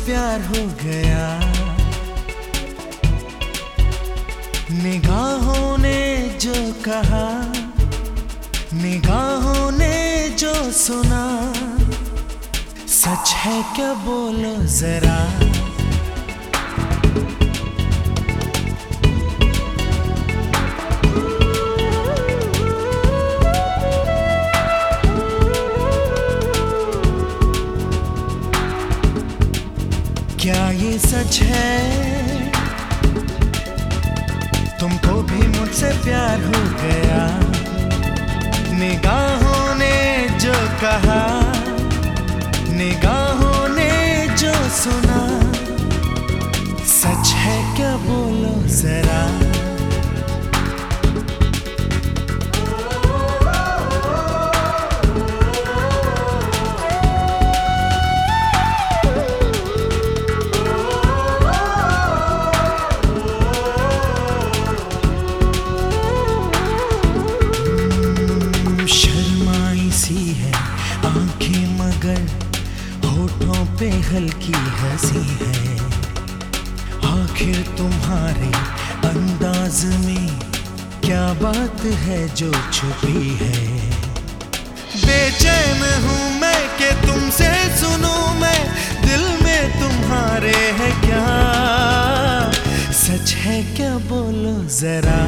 प्यार हो गया। निगाहों ने जो कहा, निगाहों ने जो सुना, सच है क्या बोलो जरा। क्या ये सच है, तुमको भी मुझसे प्यार हो गया। निगाहों ने जो कहा, निगाहों ने जो सुना, सच है क्या बोलो जरा। होठों पे हल्की हंसी है, आखिर तुम्हारे अंदाज में क्या बात है जो छुपी है। बेचैन हूँ मैं कि तुमसे सुनूं मैं, दिल में तुम्हारे है क्या, सच है क्या बोलो जरा।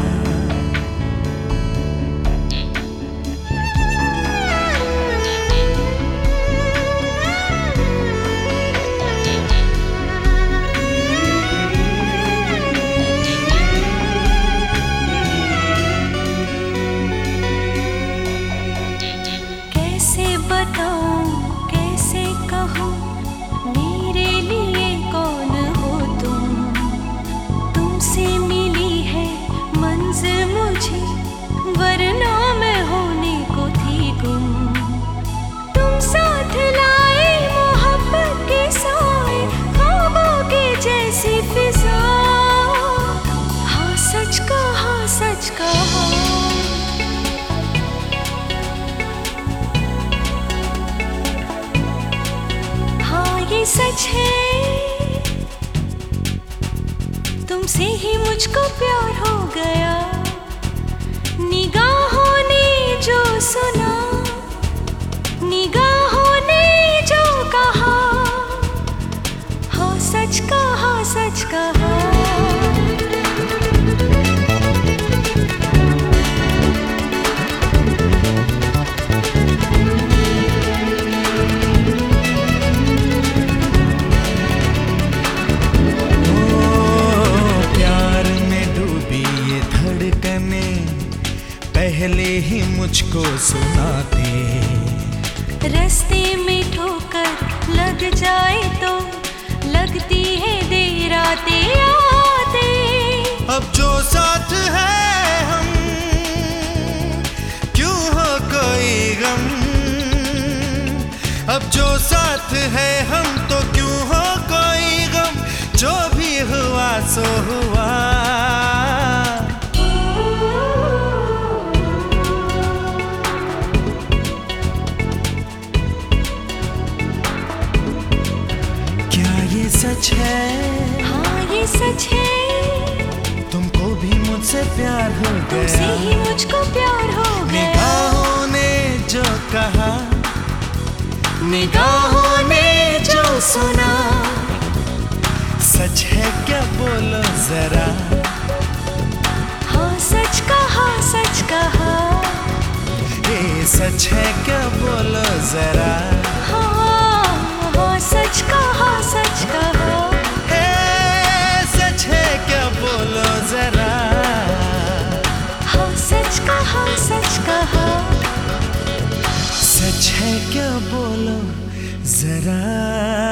कैसे कहूँ मेरे लिए कौन हो तुम, तुमसे मिली है मंजिल मुझे, वरना मैं होने को थी गुम। तुम साथ लाए मोहब्बत के साए, ख्वाबों के जैसी फिजा। हाँ सच कहा, सच कहा। ये सच है, तुमसे ही मुझको प्यार हो गया। निगाहों ने जो सुना, निगाहों ने जो कहा, हाँ सच कहा, सच कहा। पहले ही मुझको सुनाते, रास्ते में ठोकर लग जाए तो लगती है देर आते आते। अब जो साथ है हम, क्यों हो कोई गम। अब जो साथ है हम तो क्यों हो कोई गम, जो भी हुआ सो हुआ। सच है, हाँ ये सच है, तुमको भी मुझसे प्यार हो गया। तुमसे ही मुझको प्यार हो गया। निगाहों ने जो कहा, निगाहों ने जो सुना, सच है क्या बोलो जरा। हाँ सच कहा, सच कहा। ये सच है क्या बोलो जरा। हाँ सच कहा, सच कहा। सच है क्या बोलो जरा। हाँ सच कहा, सच कहा। सच है क्या बोलो जरा।